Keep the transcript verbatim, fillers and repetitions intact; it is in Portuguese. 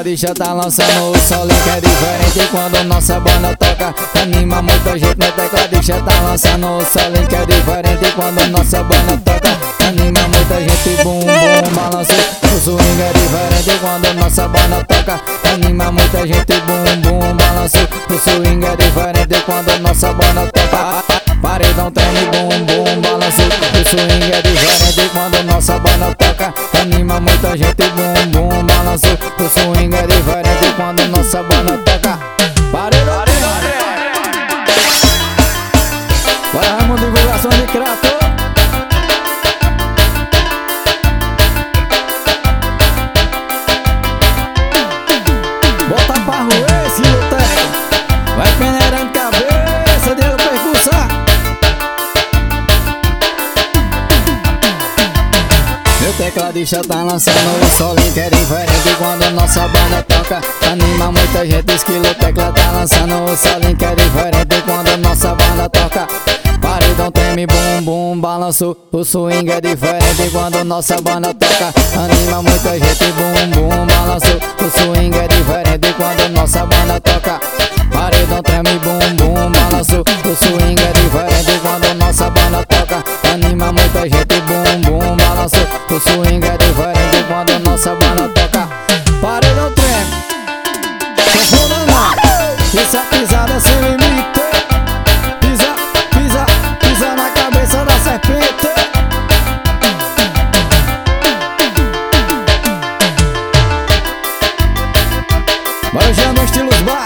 tecladista tá lançando o solo que é diferente quando nossa banda toca. Anima muita gente, meu tecladista tá lançando o solo que é diferente quando nossa banda toca. Anima muita gente, bum bum, balança. O swing é diferente quando nossa banda toca. Anima muita gente, bum bum, balança. O swing é diferente quando nossa banda toca. Paredão treme, bum bum, balança. O swing é diferente quando nossa banda toca. Anima muita gente, bum bum, balança. O swing é diferente quando nossa banda toca. Paredão treme. Vai, Raimundo, divulgação de Crato. Bota pra roer esse luteco. Vai peneirando cabeça, deu percussão. Meu tecladista tá lançando o solo que é diferente quando nossa banda toca. Anima muita gente, esquilo tecla tá lançando o solo que é diferente quando nossa banda toca. Paredão treme, bum bum, balanço. O swing é diferente quando nossa banda toca. Anima muita gente, bum bum, balanço. O swing é diferente quando nossa banda toca. Paredão treme, bum bum, balanço. O swing é diferente quando nossa banda toca. Anima muita gente, bum bum, balanço. O swing é diferente quando nossa banda toca. Paredão treme, sanfona não. Isso é pisada sem limite. Pisa, pisa, pisa na cabeça da serpente. Manjando estilos baixos.